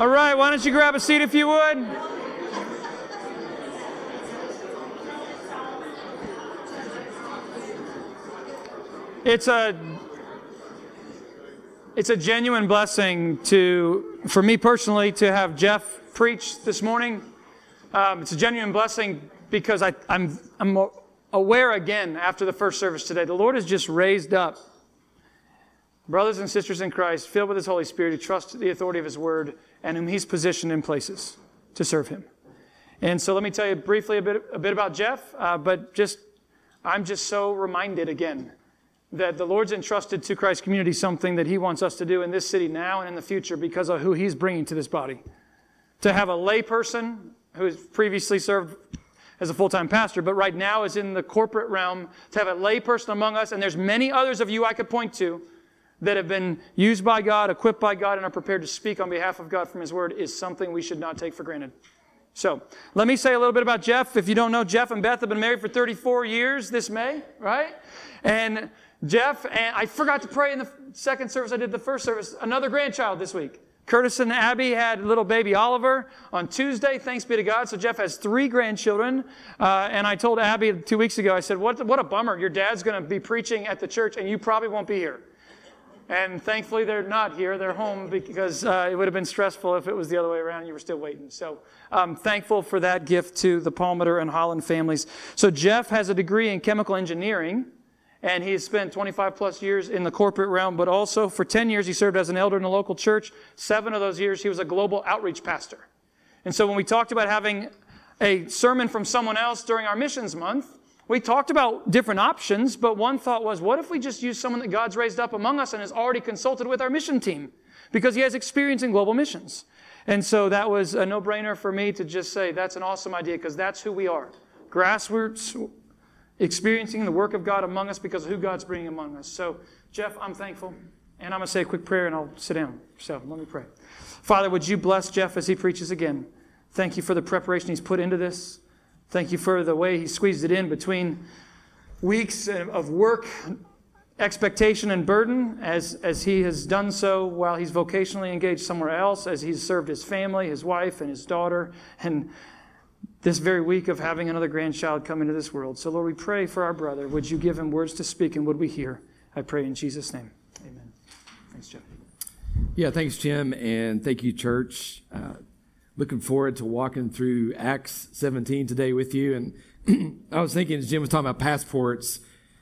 All right, why don't you grab a seat if you would? It's a genuine blessing for me personally to have Jeff preach this morning. It's a genuine blessing because I'm aware again after the first service today, the Lord has just raised up brothers and sisters in Christ, filled with His Holy Spirit, who trust the authority of His Word and whom He's positioned in places to serve Him. And so let me tell you briefly a bit about Jeff, but I'm just so reminded again that the Lord's entrusted to Christ Community something that He wants us to do in this city now and in the future because of who He's bringing to this body. To have a lay person who has previously served as a full-time pastor, but right now is in the corporate realm, to have a lay person among us, and there's many others of you I could point to that have been used by God, equipped by God, and are prepared to speak on behalf of God from His Word, is something we should not take for granted. So, let me say a little bit about Jeff. If you don't know, Jeff and Beth have been married for 34 years this May, right? And Jeff, and I forgot to pray in the second service, I did the first service, another grandchild this week. Curtis and Abby had little baby Oliver on Tuesday, thanks be to God. So Jeff has 3 grandchildren. And I told Abby 2 weeks ago, I said, what a bummer. Your dad's going to be preaching at the church and you probably won't be here. And thankfully, they're not here. They're home because it would have been stressful if it was the other way around and you were still waiting. So I'm thankful for that gift to the Palmeter and Holland families. So Jeff has a degree in chemical engineering, and he's spent 25 plus years in the corporate realm, but also for 10 years he served as an elder in a local church. 7 of those years he was a global outreach pastor. And so when we talked about having a sermon from someone else during our missions month, we talked about different options, but one thought was, what if we just use someone that God's raised up among us and has already consulted with our mission team? Because he has experience in global missions. And so that was a no-brainer for me to just say, that's an awesome idea, because that's who we are. Grassroots, experiencing the work of God among us because of who God's bringing among us. So, Jeff, I'm thankful. And I'm going to say a quick prayer and I'll sit down. So let me pray. Father, would you bless Jeff as he preaches again? Thank you for the preparation he's put into this. Thank you for the way he squeezed it in between weeks of work, expectation, and burden as he has done so while he's vocationally engaged somewhere else, as he's served his family, his wife, and his daughter, and this very week of having another grandchild come into this world. So, Lord, we pray for our brother. Would you give him words to speak, and would we hear? I pray in Jesus' name. Amen. Thanks, Jeff. Yeah, thanks, Jim, and thank you, church. Looking forward to walking through Acts 17 today with you. And I was thinking, as Jim was talking about passports,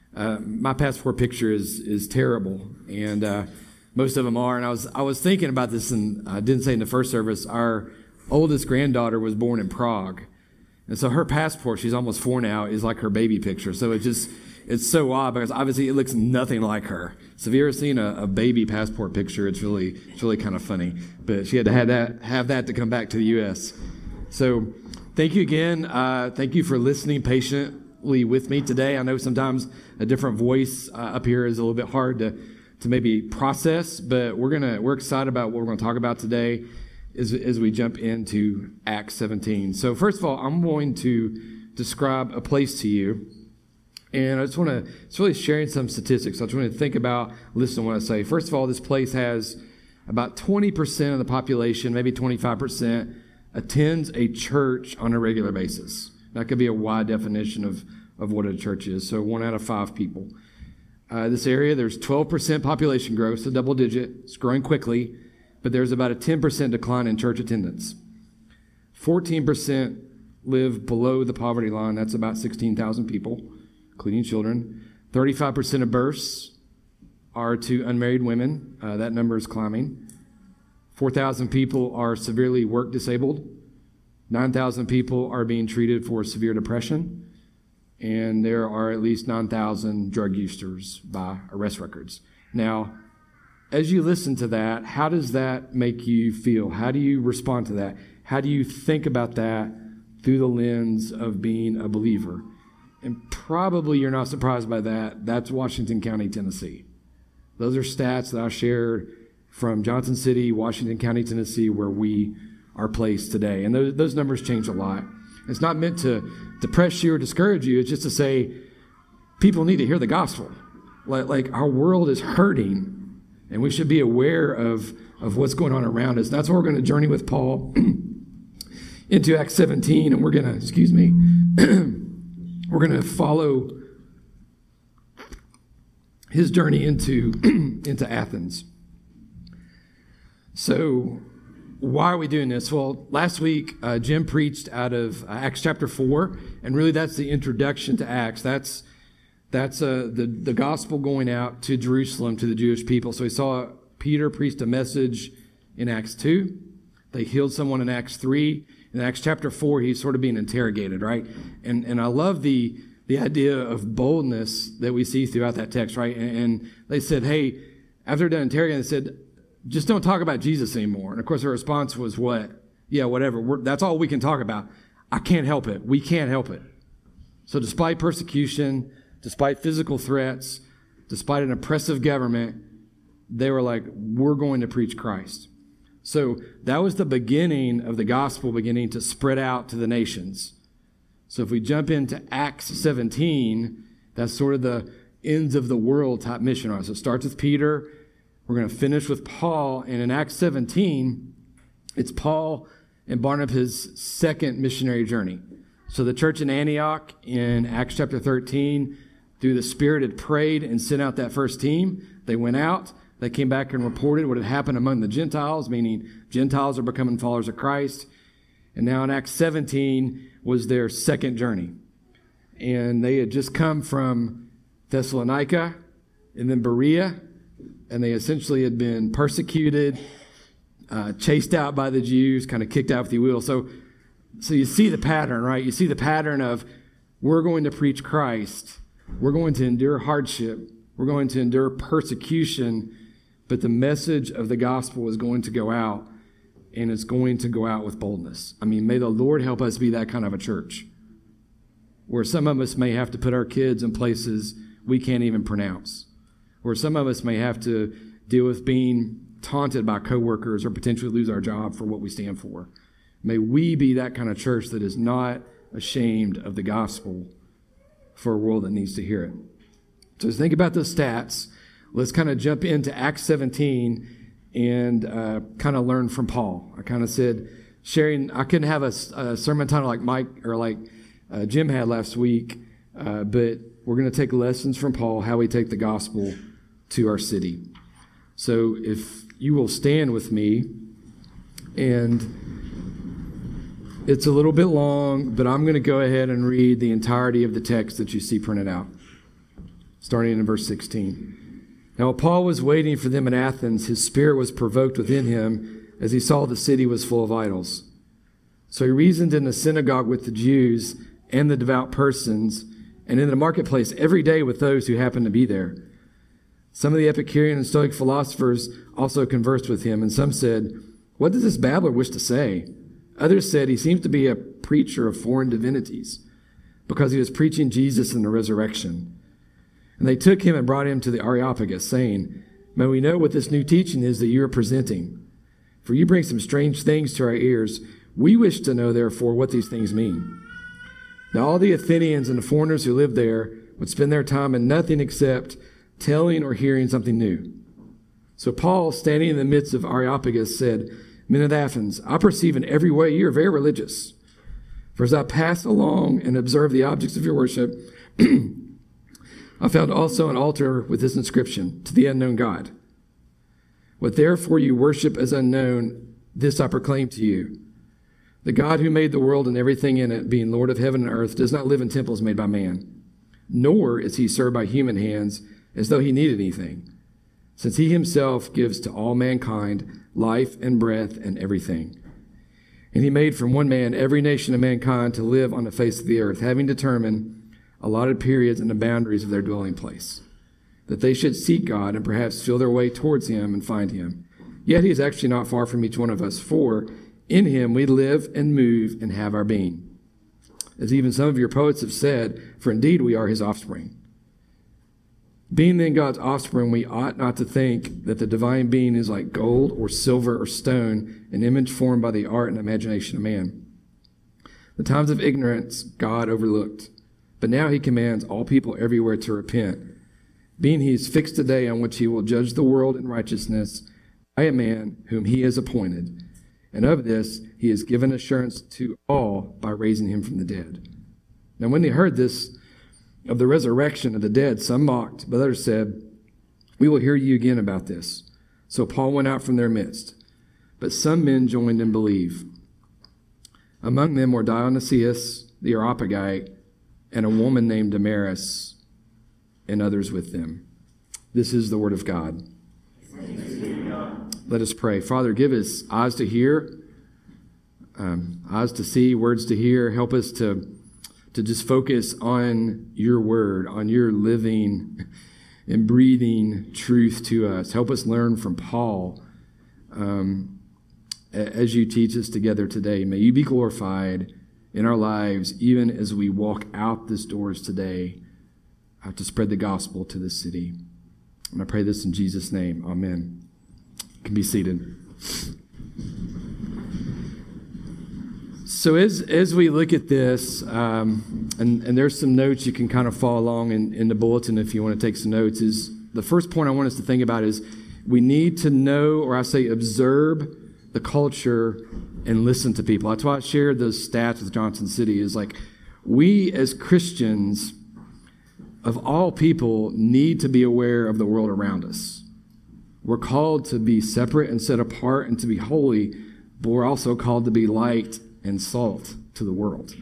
my passport picture is terrible, and most of them are. And I was thinking about this, and I didn't say in the first service, our oldest granddaughter was born in Prague. And so her passport, she's almost 4 now, is like her baby picture. So it's so odd because obviously it looks nothing like her. So have you ever seen a baby passport picture? It's really kind of funny. But she had to have that to come back to the U.S. So thank you again. Thank you for listening patiently with me today. I know sometimes a different voice up here is a little bit hard to maybe process, but we're excited about what we're going to talk about today as we jump into Acts 17. So first of all, I'm going to describe a place to you. And it's really sharing some statistics. So I just want to think about, listen to what I say. First of all, this place has about 20% of the population, maybe 25%, attends a church on a regular basis. That could be a wide definition of what a church is. So 1 out of 5 people. This area, there's 12% population growth, so double digit. It's growing quickly, but there's about a 10% decline in church attendance. 14% live below the poverty line. That's about 16,000 people, including children. 35% of births are to unmarried women. That number is climbing. 4,000 people are severely work disabled. 9,000 people are being treated for severe depression. And there are at least 9,000 drug users by arrest records. Now, as you listen to that, how does that make you feel? How do you respond to that? How do you think about that through the lens of being a believer? And probably you're not surprised by that. That's Washington County, Tennessee. Those are stats that I shared from Johnson City, Washington County, Tennessee, where we are placed today. And those numbers change a lot. It's not meant to depress you or discourage you. It's just to say people need to hear the gospel. Like our world is hurting, and we should be aware of of what's going on around us. That's why we're going to journey with Paul into Acts 17, and we're going to, we're going to follow his journey into Athens. So why are we doing this? Well, last week, Jim preached out of Acts chapter 4, and really that's the introduction to Acts. That's the gospel going out to Jerusalem, to the Jewish people. So we saw Peter preached a message in Acts 2. They healed someone in Acts 3. In Acts chapter 4, he's sort of being interrogated, right? And I love the idea of boldness that we see throughout that text, right? And they said, hey, after they're done interrogating, they said, just don't talk about Jesus anymore. And of course, their response was what? Yeah, whatever. That's all we can talk about. I can't help it. We can't help it. So despite persecution, despite physical threats, despite an oppressive government, they were like, we're going to preach Christ. So that was the beginning of the gospel beginning to spread out to the nations. So if we jump into Acts 17, that's sort of the ends of the world type mission. So it starts with Peter. We're going to finish with Paul. And in Acts 17, it's Paul and Barnabas' second missionary journey. So the church in Antioch in Acts chapter 13, through the Spirit had prayed and sent out that first team. They went out. They came back and reported what had happened among the Gentiles, meaning Gentiles are becoming followers of Christ. And now in Acts 17 was their second journey. And they had just come from Thessalonica and then Berea, and they essentially had been persecuted, chased out by the Jews, kind of kicked out, if you will. So you see the pattern, right? You see the pattern of we're going to preach Christ. We're going to endure hardship. We're going to endure persecution. But the message of the gospel is going to go out, and it's going to go out with boldness. I mean, may the Lord help us be that kind of a church, where some of us may have to put our kids in places we can't even pronounce, where some of us may have to deal with being taunted by coworkers or potentially lose our job for what we stand for. May we be that kind of church that is not ashamed of the gospel for a world that needs to hear it. So let's think about the stats. Let's kind of jump into Acts 17 and kind of learn from Paul. I kind of said, sharing, I couldn't have a sermon title like Mike or like Jim had last week, but we're going to take lessons from Paul, how we take the gospel to our city. So if you will stand with me, and it's a little bit long, but I'm going to go ahead and read the entirety of the text that you see printed out, starting in verse 16. Now, while Paul was waiting for them in Athens, his spirit was provoked within him as he saw the city was full of idols. So he reasoned in the synagogue with the Jews and the devout persons, and in the marketplace every day with those who happened to be there. Some of the Epicurean and Stoic philosophers also conversed with him, and some said, "What does this babbler wish to say?" Others said, "He seems to be a preacher of foreign divinities, because he was preaching Jesus and the resurrection." And they took him and brought him to the Areopagus, saying, "May we know what this new teaching is that you are presenting? For you bring some strange things to our ears. We wish to know, therefore, what these things mean." Now all the Athenians and the foreigners who lived there would spend their time in nothing except telling or hearing something new. So Paul, standing in the midst of Areopagus, said, "Men of Athens, I perceive in every way you are very religious. For as I passed along and observed the objects of your worship, I found also an altar with this inscription, 'To the unknown God.' What therefore you worship as unknown, this I proclaim to you. The God who made the world and everything in it, being Lord of heaven and earth, does not live in temples made by man, nor is he served by human hands as though he needed anything, since he himself gives to all mankind life and breath and everything. And he made from one man every nation of mankind to live on the face of the earth, having determined allotted periods and the boundaries of their dwelling place, that they should seek God and perhaps feel their way towards him and find him. Yet he is actually not far from each one of us, for in him we live and move and have our being. As even some of your poets have said, for indeed we are his offspring. Being then God's offspring, we ought not to think that the divine being is like gold or silver or stone, an image formed by the art and imagination of man. The times of ignorance God overlooked, but now he commands all people everywhere to repent, being he has fixed a day on which he will judge the world in righteousness by a man whom he has appointed. And of this he has given assurance to all by raising him from the dead. Now when they heard this of the resurrection of the dead, some mocked, but others said, we will hear you again about this. So Paul went out from their midst. But some men joined and believed. Among them were Dionysius the Areopagite and a woman named Damaris, and others with them. This is the word of God. Let us pray. Father, give us eyes to hear, eyes to see, words to hear. Help us to just focus on your word, on your living and breathing truth to us. Help us learn from Paul as you teach us together today. May you be glorified in our lives, even as we walk out these doors today to spread the gospel to this city. And I pray this in Jesus' name. Amen. You can be seated. So as we look at this, and there's some notes you can kind of follow along in the bulletin if you want to take some notes, is the first point I want us to think about is we need to know, or I say observe, the culture and listen to people. That's why I shared those stats with Johnson City, is like we as Christians, of all people, need to be aware of the world around us. We're called to be separate and set apart and to be holy, but we're also called to be light and salt to the world.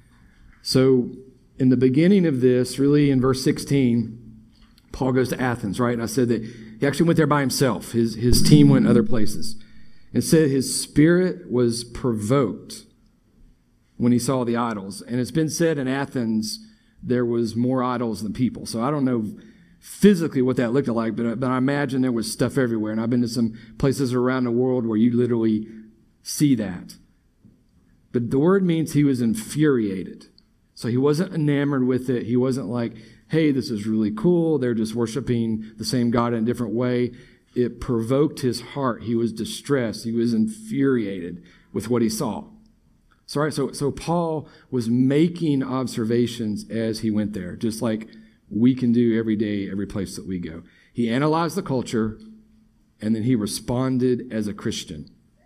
So in the beginning of this, really in verse 16, Paul goes to Athens, right? And I said that he actually went there by himself. His team went other places. And said his spirit was provoked when he saw the idols. And it's been said in Athens there was more idols than people. So I don't know physically what that looked like, but I imagine there was stuff everywhere. And I've been to some places around the world where you literally see that. But the word means he was infuriated. So he wasn't enamored with it. He wasn't like, hey, this is really cool. They're just worshiping the same God in a different way. It provoked his heart. He was distressed. He was infuriated with what he saw. So Paul was making observations as he went there, just like we can do every day, every place that we go. He analyzed the culture, and then he responded as a Christian.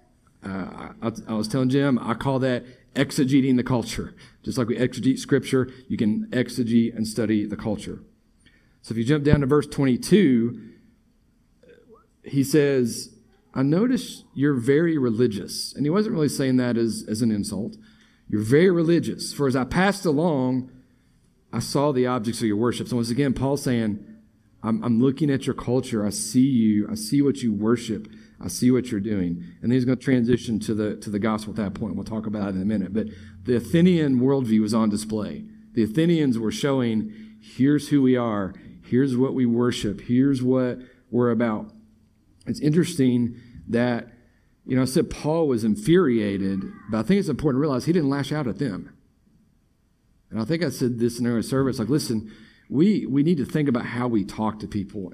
I was telling Jim, I call that exegeting the culture. Just like we exegete Scripture, you can exegete and study the culture. So if you jump down to verse 22, he says, I notice you're very religious. And he wasn't really saying that as an insult. You're very religious. For as I passed along, I saw the objects of your worship. So once again, Paul's saying, I'm looking at your culture. I see you. I see what you worship. I see what you're doing. And then he's going to transition to the gospel at that point. We'll talk about it in a minute. But the Athenian worldview was on display. The Athenians were showing, here's who we are. Here's what we worship. Here's what we're about. It's interesting that, I said Paul was infuriated, but I think it's important to realize he didn't lash out at them. And I think I said this in earlier service, like, listen, we need to think about how we talk to people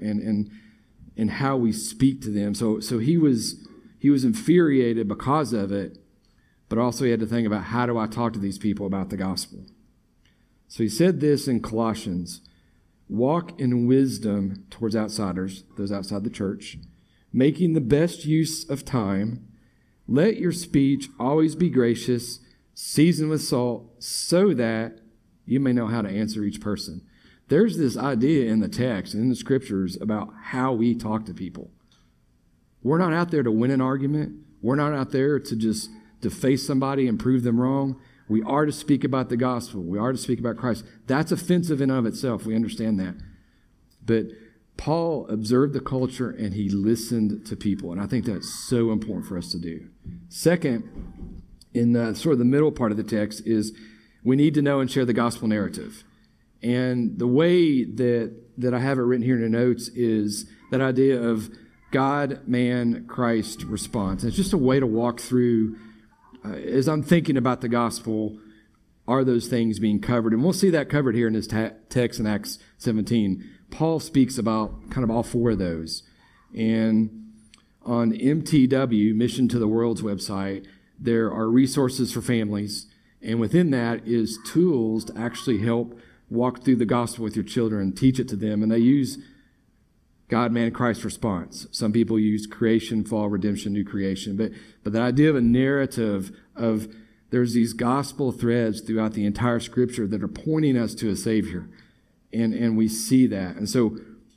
and how we speak to them. So he was infuriated because of it, but also he had to think about, how do I talk to these people about the gospel? So he said this in Colossians, walk in wisdom towards outsiders, those outside the church, making the best use of time. Let your speech always be gracious, seasoned with salt, so that you may know how to answer each person. There's this idea in the text and in the Scriptures about how we talk to people. We're not out there to win an argument. We're not out there to just face somebody and prove them wrong. We are to speak about the gospel. We are to speak about Christ. That's offensive in and of itself. We understand that. But Paul observed the culture and he listened to people. And I think that's so important for us to do. Second, in sort of the middle part of the text, is we need to know and share the gospel narrative. And the way that I have it written here in the notes is that idea of God, man, Christ response. And it's just a way to walk through, as I'm thinking about the gospel, are those things being covered? And we'll see that covered here in this text in Acts 17. Paul speaks about kind of all four of those. And on MTW, Mission to the World's website, there are resources for families. And within that is tools to actually help walk through the gospel with your children and teach it to them. And they use God, man, Christ response. Some people use creation, fall, redemption, new creation. But the idea of a narrative of there's these gospel threads throughout the entire Scripture that are pointing us to a Savior. And we see that. And so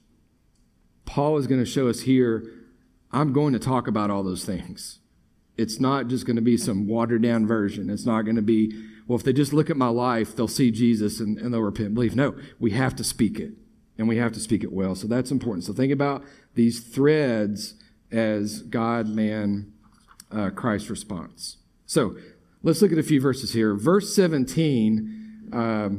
Paul is going to show us here, I'm going to talk about all those things. It's not just going to be some watered-down version. It's not going to be, well, if they just look at my life, they'll see Jesus and they'll repent and believe. No, we have to speak it, and we have to speak it well. So that's important. So think about these threads as God, man, Christ response. So let's look at a few verses here. Verse 17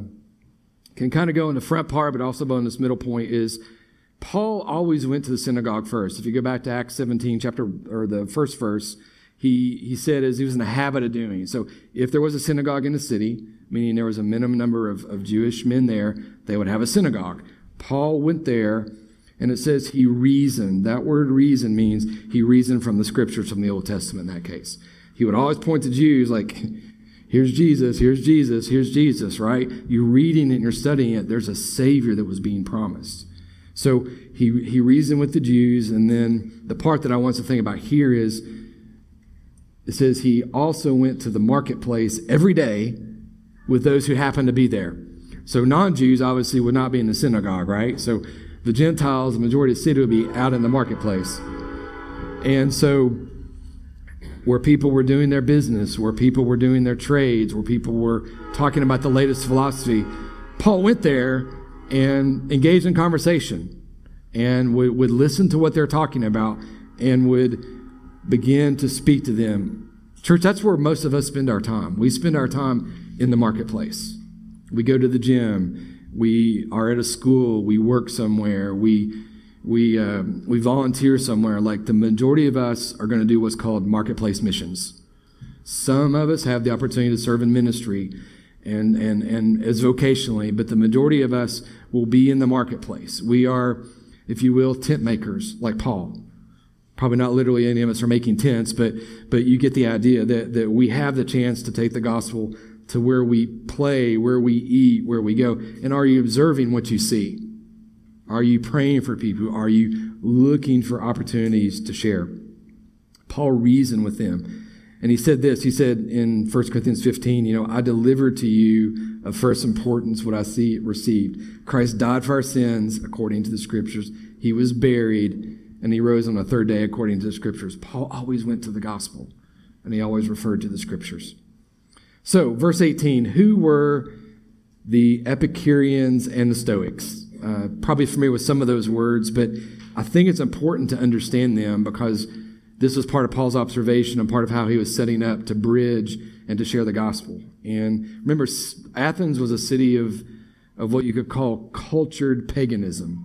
can kind of go in the front part, but also go in this middle point is Paul always went to the synagogue first. If you go back to Acts 17, or the first verse, he said as he was in the habit of doing. So if there was a synagogue in the city, meaning there was a minimum number of Jewish men there, they would have a synagogue. Paul went there, and it says he reasoned. That word reason means he reasoned from the Scriptures, from the Old Testament in that case. He would always point to Jews like, here's Jesus, here's Jesus, here's Jesus, right? You're reading it and you're studying it. There's a Savior that was being promised. So he reasoned with the Jews, and then the part that I want us to think about here is, it says he also went to the marketplace every day with those who happened to be there. So non-Jews obviously would not be in the synagogue, right? So the Gentiles, the majority of the city, would be out in the marketplace. And so where people were doing their business, where people were doing their trades, where people were talking about the latest philosophy, Paul went there and engaged in conversation and would listen to what they're talking about and would begin to speak to them. Church, that's where most of us spend our time. We spend our time in the marketplace. We go to the gym. We are at a school. We work somewhere. We volunteer somewhere. Like the majority of us are going to do what's called marketplace missions. Some of us have the opportunity to serve in ministry and as vocationally, but the majority of us will be in the marketplace. We are, if you will, tent makers like Paul. Probably not literally any of us are making tents, but you get the idea that we have the chance to take the gospel to where we play, where we eat, where we go. And are you observing what you see? Are you praying for people? Are you looking for opportunities to share? Paul reasoned with them. And he said this, he said in 1 Corinthians 15, I delivered to you of first importance what I received. Christ died for our sins according to the Scriptures. He was buried, and he rose on the third day according to the Scriptures. Paul always went to the gospel, and he always referred to the Scriptures. So, verse 18, who were the Epicureans and the Stoics? Probably familiar with some of those words, but I think it's important to understand them because this was part of Paul's observation and part of how he was setting up to bridge and to share the gospel. And remember, Athens was a city of what you could call cultured paganism.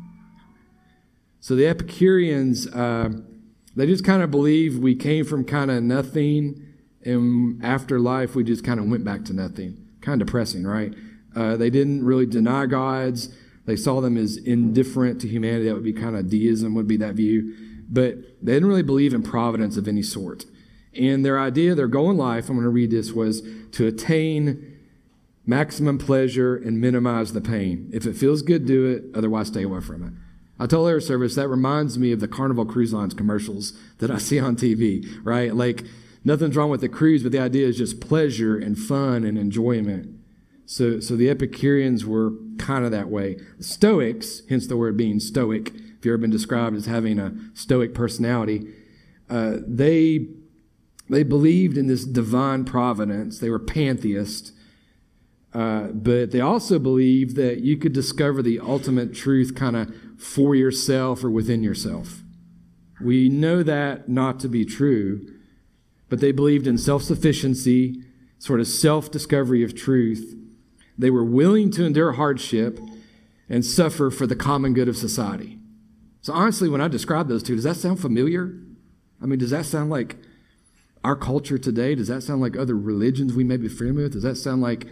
So the Epicureans, they just kind of believe we came from kind of nothing, and after life we just kind of went back to nothing. Kind of depressing, right? They didn't really deny gods. They saw them as indifferent to humanity. That would be kind of deism, would be that view. But they didn't really believe in providence of any sort. And their idea, their goal in life, I'm going to read this, was to attain maximum pleasure and minimize the pain. If it feels good, do it. Otherwise, stay away from it. I told Air Service, that reminds me of the Carnival Cruise Lines commercials that I see on TV, right? Like, nothing's wrong with the cruise, but the idea is just pleasure and fun and enjoyment. So the Epicureans were kind of that way. Stoics, hence the word being stoic, if you've ever been described as having a stoic personality, they believed in this divine providence. They were pantheists, but they also believed that you could discover the ultimate truth kind of for yourself or within yourself. We know that not to be true, but they believed in self-sufficiency, sort of self-discovery of truth. They were willing to endure hardship and suffer for the common good of society. So honestly, when I describe those two, does that sound familiar? I mean, does that sound like our culture today? Does that sound like other religions we may be familiar with? Does that sound like,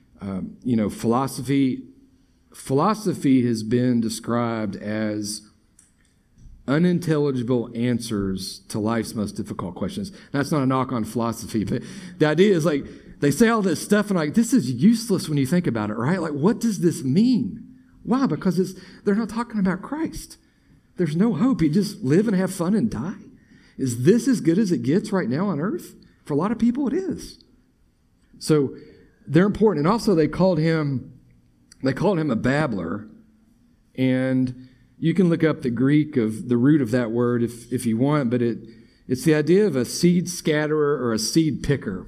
philosophy? Philosophy has been described as unintelligible answers to life's most difficult questions. That's not a knock on philosophy, but the idea is like, they say all this stuff and like, this is useless when you think about it, right? Like, what does this mean? Why? Because they're not talking about Christ. there's no hope. You just live and have fun and die. Is this as good as it gets right now on earth? For a lot of people, it is. So they're important. And also they called him a babbler. And you can look up the Greek of the root of that word if you want, but it's the idea of a seed scatterer or a seed picker.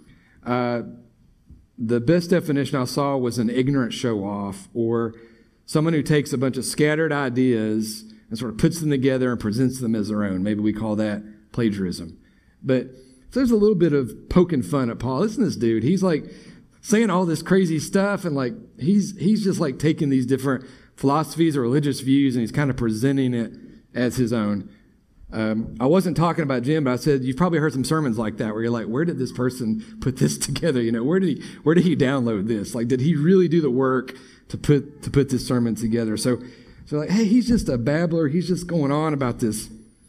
The best definition I saw was an ignorant show-off, or someone who takes a bunch of scattered ideas and sort of puts them together and presents them as their own. Maybe we call that plagiarism. But so there's a little bit of poking fun at Paul. Listen to this dude. He's like saying all this crazy stuff, and like he's just like taking these different philosophies or religious views, and he's kind of presenting it as his own. I wasn't talking about Jim, but I said you've probably heard some sermons like that where you're like, where did this person put this together? You know, where did he download this? Like, did he really do the work to put this sermon together? So like, hey, he's just a babbler. He's just going on about this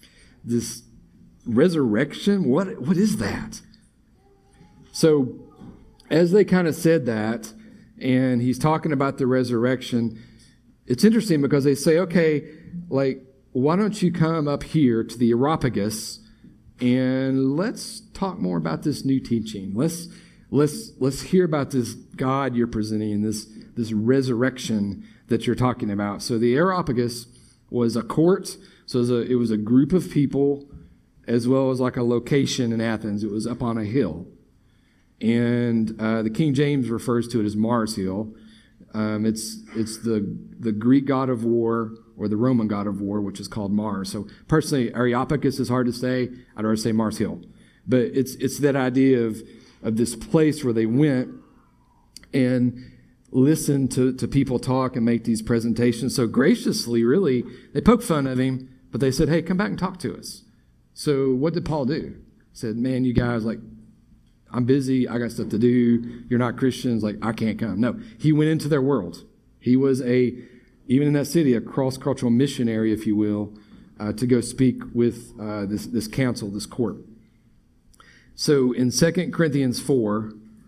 resurrection. What is that? So as they kind of said that, and he's talking about the resurrection, it's interesting because they say, okay, like, why don't you come up here to the Areopagus and let's talk more about this new teaching. Let's hear about this God you're presenting, this resurrection that you're talking about. So the Areopagus was a court. So it was a group of people as well as like a location in Athens. It was up on a hill. And the King James refers to it as Mars Hill. It's the Greek god of war, or the Roman god of war, which is called Mars. So personally, Areopagus is hard to say. I'd rather say Mars Hill. But it's that idea of this place where they went and listened to people talk and make these presentations. So graciously, really, they poked fun of him, but they said, hey, come back and talk to us. So what did Paul do? He said, man, you guys, like, I'm busy. I got stuff to do. You're not Christians. Like, I can't come. No, he went into their world. He was even in that city, a cross-cultural missionary, if you will, to go speak with this council, this court. So in 2 Corinthians 4,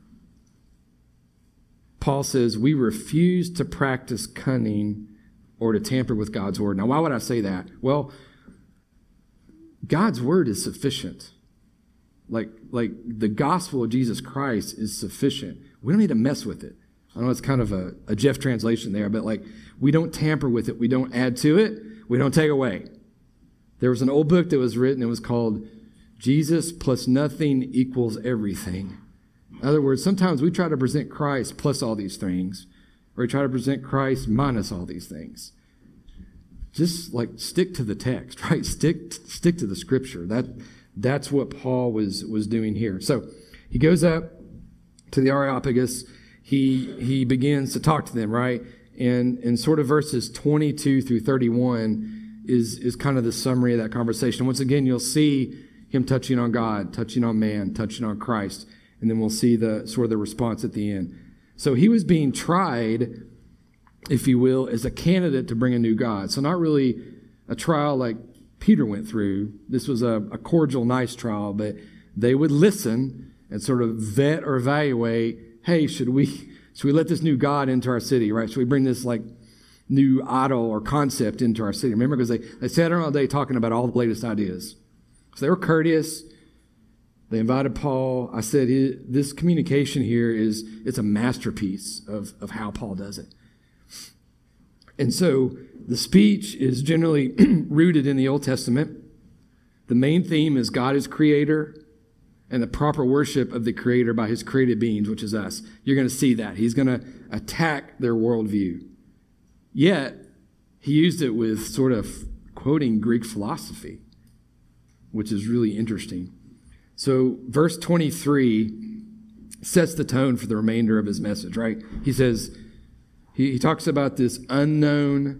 Paul says, we refuse to practice cunning or to tamper with God's word. Now, why would I say that? Well, God's word is sufficient. Like the gospel of Jesus Christ is sufficient. We don't need to mess with it. I know it's kind of a Jeff translation there, but like, we don't tamper with it. We don't add to it. We don't take away. There was an old book that was written. It was called Jesus plus Nothing Equals Everything. In other words, sometimes we try to present Christ plus all these things, or we try to present Christ minus all these things. Just like stick to the text, right? Stick to the scripture. That's what Paul was doing here. So he goes up to the Areopagus. He begins to talk to them, right? And in sort of verses 22 through 31 is kind of the summary of that conversation. Once again, you'll see him touching on God, touching on man, touching on Christ, and then we'll see the sort of the response at the end. So he was being tried, if you will, as a candidate to bring a new God. So not really a trial like Peter went through. This was a cordial, nice trial, but they would listen and sort of vet or evaluate, hey, should we let this new God into our city, right? Should we bring this like new idol or concept into our city? Remember, because they sat around all day talking about all the latest ideas. So they were courteous. They invited Paul. I said, this communication here it's a masterpiece of how Paul does it. And so the speech is generally rooted in the Old Testament. The main theme is God is creator and the proper worship of the creator by his created beings, which is us. You're going to see that. He's going to attack their worldview. Yet, he used it with sort of quoting Greek philosophy, which is really interesting. So verse 23 sets the tone for the remainder of his message, right? He says, he talks about this unknown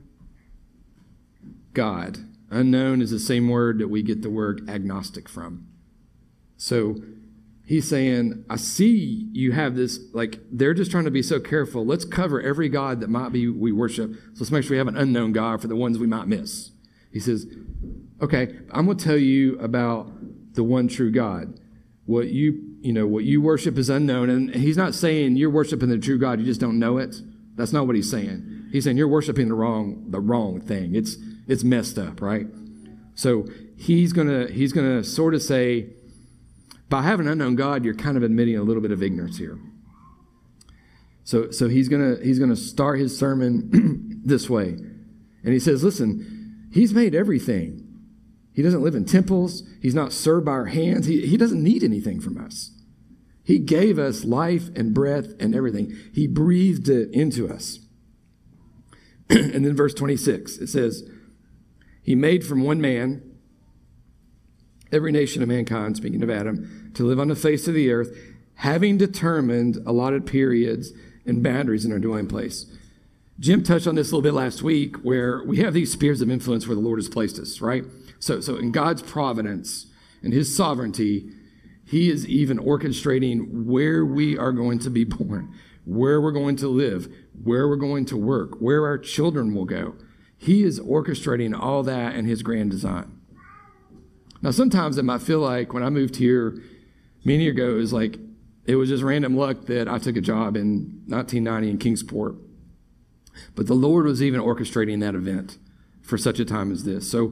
God. Unknown is the same word that we get the word agnostic from. So he's saying, I see you have this, like, they're just trying to be so careful. Let's cover every God that might be we worship. So let's make sure we have an unknown God for the ones we might miss. He says, okay, I'm going to tell you about the one true God. What you worship is unknown. And he's not saying you're worshiping the true God, you just don't know it. That's not what he's saying. He's saying you're worshiping the wrong thing. It's messed up, right? So he's gonna sort of say, by having unknown God, you're kind of admitting a little bit of ignorance here. So he's gonna start his sermon this way. And he says, listen, he's made everything. He doesn't live in temples. He's not served by our hands. He doesn't need anything from us. He gave us life and breath and everything. He breathed it into us. And then verse 26, it says, he made from one man every nation of mankind, speaking of Adam, to live on the face of the earth, having determined allotted periods and boundaries in our dwelling place. Jim touched on this a little bit last week, where we have these spheres of influence where the Lord has placed us, right? So in God's providence and his sovereignty, he is even orchestrating where we are going to be born, where we're going to live, where we're going to work, where our children will go. He is orchestrating all that in his grand design. Now, sometimes it might feel like when I moved here many years ago, it was just random luck that I took a job in 1990 in Kingsport. But the Lord was even orchestrating that event for such a time as this. So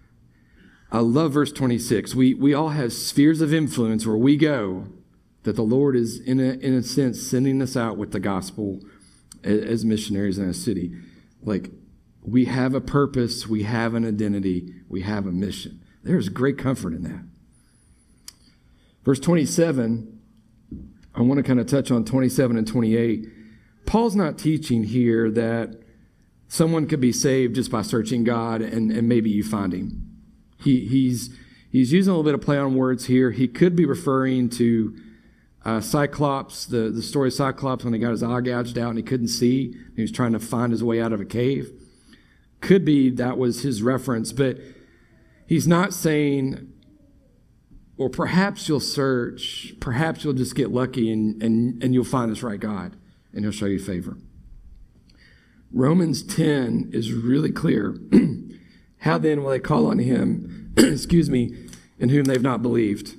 I love verse 26. We all have spheres of influence where we go, that the Lord is, in a sense, sending us out with the gospel as missionaries in a city. Like, we have a purpose, we have an identity, we have a mission. There's great comfort in that. Verse 27, I want to kind of touch on 27 and 28. Paul's not teaching here that someone could be saved just by searching God and maybe you find him. He's using a little bit of play on words here. He could be referring to Cyclops, the story of Cyclops when he got his eye gouged out and he couldn't see. He was trying to find his way out of a cave. Could be that was his reference, but he's not saying, or perhaps you'll search, perhaps you'll just get lucky and you'll find this right God and he'll show you favor. Romans 10 is really clear. How then will they call on him, in whom they've not believed?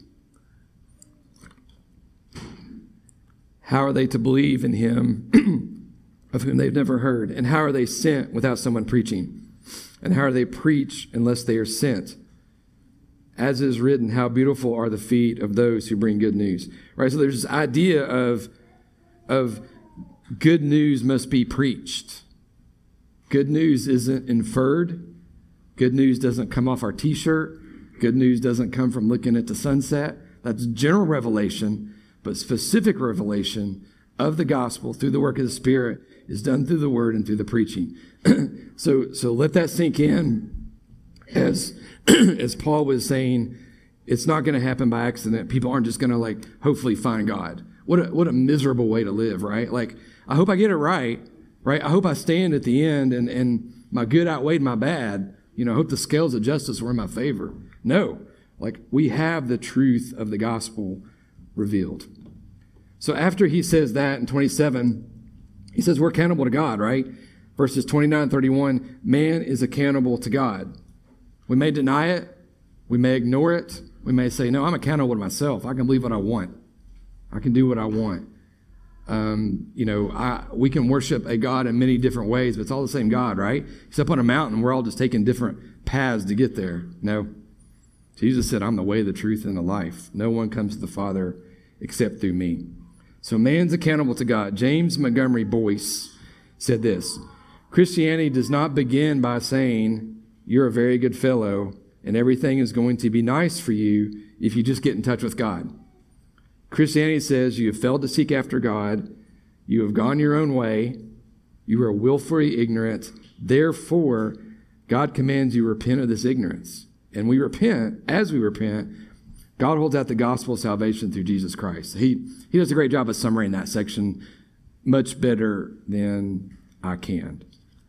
How are they to believe in him of whom they've never heard? And how are they sent without someone preaching? And how are they preach unless they are sent? As is written, how beautiful are the feet of those who bring good news. Right? So there's this idea of good news must be preached. Good news isn't inferred. Good news doesn't come off our t-shirt. Good news doesn't come from looking at the sunset. That's general revelation, but specific revelation of the gospel through the work of the Spirit is done through the word and through the preaching. So let that sink in. As Paul was saying, it's not going to happen by accident. People aren't just going to hopefully find God. What a miserable way to live, right? I hope I get it right? I hope I stand at the end and my good outweighed my bad. I hope the scales of justice were in my favor. No, we have the truth of the gospel revealed. So after he says that in 27, he says we're accountable to God, right? Verses 29 and 31, man is accountable to God. We may deny it. We may ignore it. We may say, no, I'm accountable to myself. I can believe what I want. I can do what I want. We can worship a God in many different ways, but it's all the same God, right? He's up on a mountain. We're all just taking different paths to get there. No. Jesus said, I'm the way, the truth, and the life. No one comes to the Father except through me. So man's accountable to God. James Montgomery Boyce said this: Christianity does not begin by saying you're a very good fellow and everything is going to be nice for you if you just get in touch with God. Christianity says you have failed to seek after God, you have gone your own way, you are willfully ignorant, therefore God commands you repent of this ignorance. And we repent. As we repent, God holds out the gospel of salvation through Jesus Christ. He does a great job of summarizing that section much better than I can.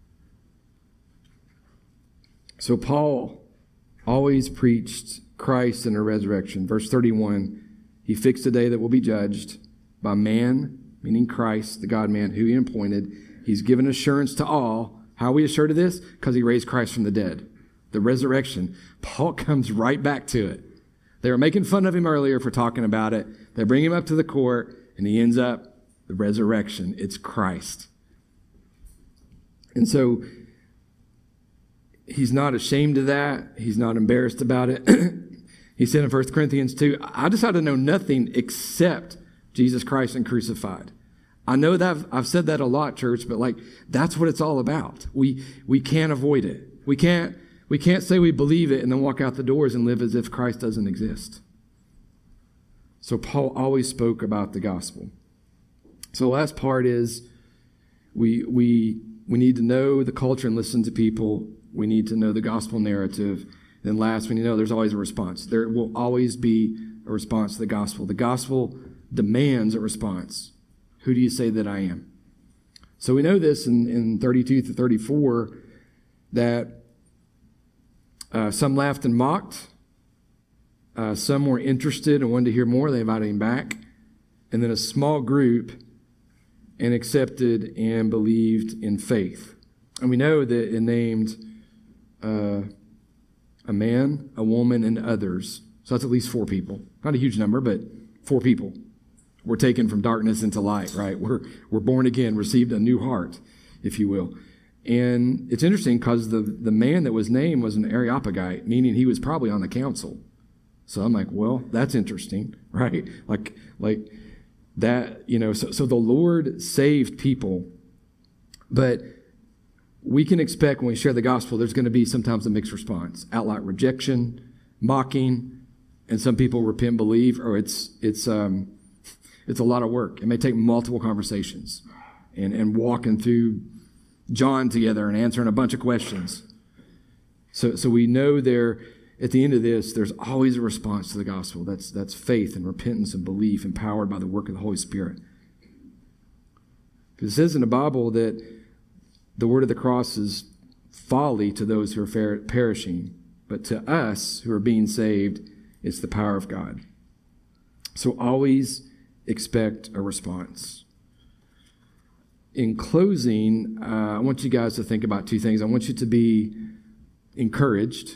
So Paul always preached Christ and the resurrection. Verse 31, he fixed a day that will be judged by man, meaning Christ, the God-man who he appointed. He's given assurance to all. How are we assured of this? Because he raised Christ from the dead. The resurrection. Paul comes right back to it. They were making fun of him earlier for talking about it. They bring him up to the court, and he ends up the resurrection. It's Christ. And so he's not ashamed of that. He's not embarrassed about it. He said in 1 Corinthians 2, I decided to know nothing except Jesus Christ and crucified. I know that I've said that a lot, church, but like that's what it's all about. We can't avoid it. We can't say we believe it and then walk out the doors and live as if Christ doesn't exist. So Paul always spoke about the gospel. So the last part is we need to know the culture and listen to people. We need to know the gospel narrative. Then last, we need to know there's always a response. There will always be a response to the gospel. The gospel demands a response. Who do you say that I am? So we know this in 32 to 34 that some laughed and mocked. Some were interested and wanted to hear more. They invited him back. And then a small group and accepted and believed in faith. And we know that it named a man, a woman, and others. So that's at least 4 people. Not a huge number, but 4 people. We're taken from darkness into light, right? We're born again, received a new heart, if you will. And it's interesting because the man that was named was an Areopagite, meaning he was probably on the council. So I'm like, well, that's interesting, right? Like that, so the Lord saved people, but we can expect when we share the gospel, there's going to be sometimes a mixed response, outright rejection, mocking, and some people repent and believe, or it's a lot of work. It may take multiple conversations and walking through John together and answering a bunch of questions. So we know there, at the end of this, there's always a response to the gospel. That's faith and repentance and belief empowered by the work of the Holy Spirit. Because it says in the Bible that the word of the cross is folly to those who are perishing, but to us who are being saved, it's the power of God. So always expect a response. In closing, I want you guys to think about 2 things. I want you to be encouraged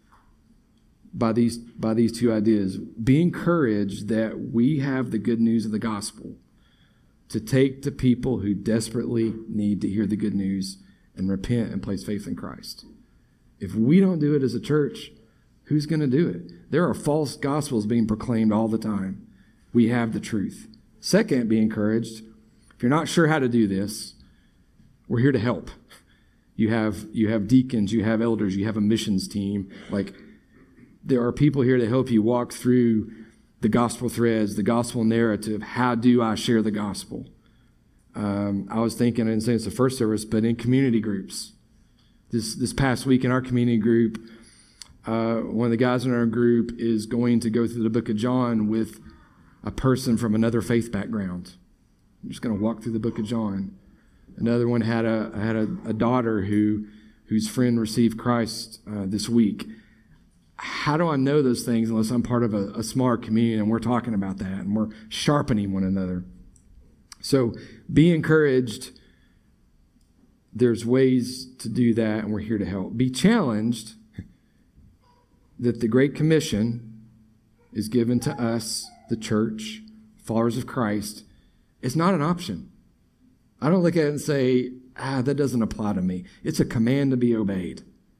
by these 2 ideas. Be encouraged that we have the good news of the gospel to take to people who desperately need to hear the good news and repent and place faith in Christ. If we don't do it as a church, who's going to do it? There are false gospels being proclaimed all the time. We have the truth. Second, be encouraged. If you're not sure how to do this, we're here to help. You have deacons, you have elders, you have a missions team. Like, there are people here to help you walk through the gospel threads, the gospel narrative. How do I share the gospel? I was thinking, I didn't say it's the first service, but in community groups. This past week in our community group, one of the guys in our group is going to go through the book of John with a person from another faith background. I'm just going to walk through the book of John. Another one had a daughter whose friend received Christ this week. How do I know those things unless I'm part of a smaller community and we're talking about that and we're sharpening one another? So be encouraged. There's ways to do that, and we're here to help. Be challenged that the Great Commission is given to us, the church, followers of Christ. It's not an option. I don't look at it and say, that doesn't apply to me. It's a command to be obeyed.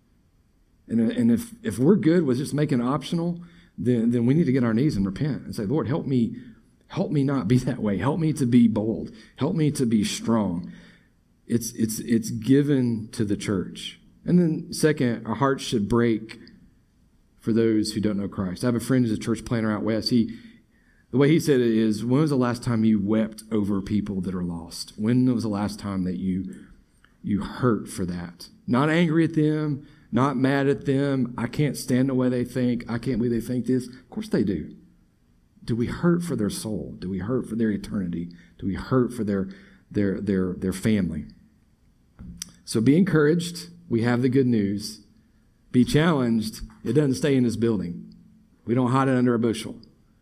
And if we're good with just making it optional, then we need to get on our knees and repent and say, Lord, help me not be that way. Help me to be bold. Help me to be strong. It's given to the church. And then second, our hearts should break for those who don't know Christ. I have a friend who's a church planner out west. The way he said it is, when was the last time you wept over people that are lost? When was the last time that you hurt for that? Not angry at them, not mad at them. I can't stand the way they think. I can't believe they think this. Of course they do. Do we hurt for their soul? Do we hurt for their eternity? Do we hurt for their family? So be encouraged. We have the good news. Be challenged. It doesn't stay in this building. We don't hide it under a bushel.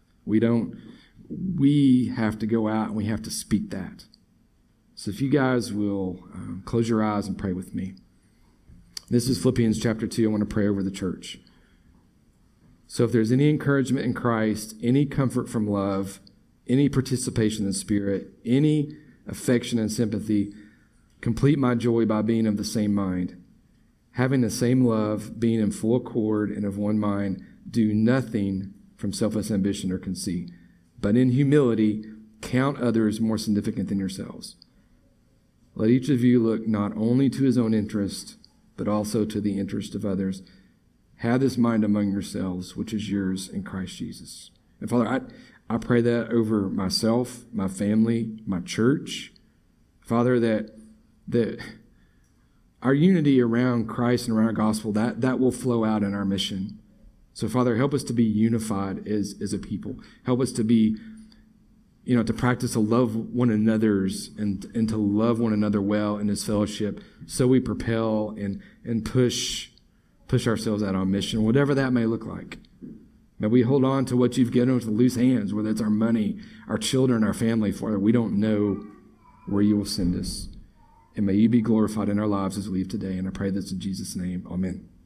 We have to go out and we have to speak that. So if you guys will close your eyes and pray with me. This is Philippians chapter 2. I want to pray over the church. So if there's any encouragement in Christ, any comfort from love, any participation in the Spirit, any affection and sympathy, complete my joy by being of the same mind, having the same love, being in full accord and of one mind, do nothing from selfish ambition or conceit, but in humility count others more significant than yourselves. Let each of you look not only to his own interest, but also to the interest of others. Have this mind among yourselves, which is yours in Christ Jesus. And Father, I pray that over myself, my family, my church. Father, that our unity around Christ and around our gospel, that will flow out in our mission. So Father, help us to be unified as a people. Help us to be, to practice to love one another's and to love one another well in this fellowship, so we propel and push ourselves out on mission, whatever that may look like. May we hold on to what you've given us with loose hands, whether it's our money, our children, our family, Father. We don't know where you will send us. And may you be glorified in our lives as we leave today. And I pray this in Jesus' name. Amen.